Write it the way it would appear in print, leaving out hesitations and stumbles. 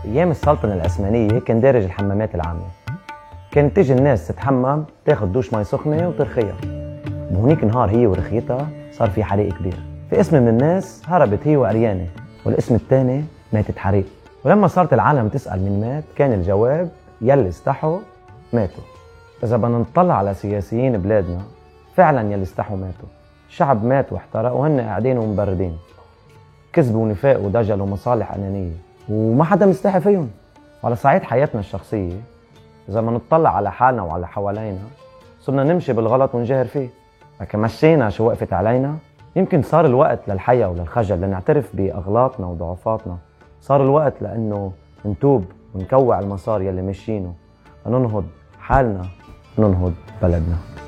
أيام السلطنة العثمانية كان دارج الحمامات العامة. كانت تيجي الناس تتحمم تاخد دوش مي سخنة وترخيها. بهونيك نهار هي ورخيتها صار في حريق كبير. في اسم من الناس هربت هي وأريانة، والاسم الثاني ماتت حريق. ولما صارت العالم تسأل مين مات كان الجواب يلي استحوا ماتوا. إذا بدنا نطلع على سياسيين بلادنا فعلا يلي استحوا ماتوا. الشعب مات واحترق وهن قاعدين ومبردين، كذب ونفاق ودجل ومصالح أنانية وما حدا مستحي فيهم. وعلى صعيد حياتنا الشخصية إذا ما نطلع على حالنا وعلى حوالينا صرنا نمشي بالغلط ونجاهر فيه. لكن مشينا شو وقفت علينا. يمكن صار الوقت للحياة وللخجل لنعترف بأغلاطنا وضعفاتنا. صار الوقت لأنه نتوب ونكوع المسار يلي مشينه، لننهض حالنا وننهض بلدنا.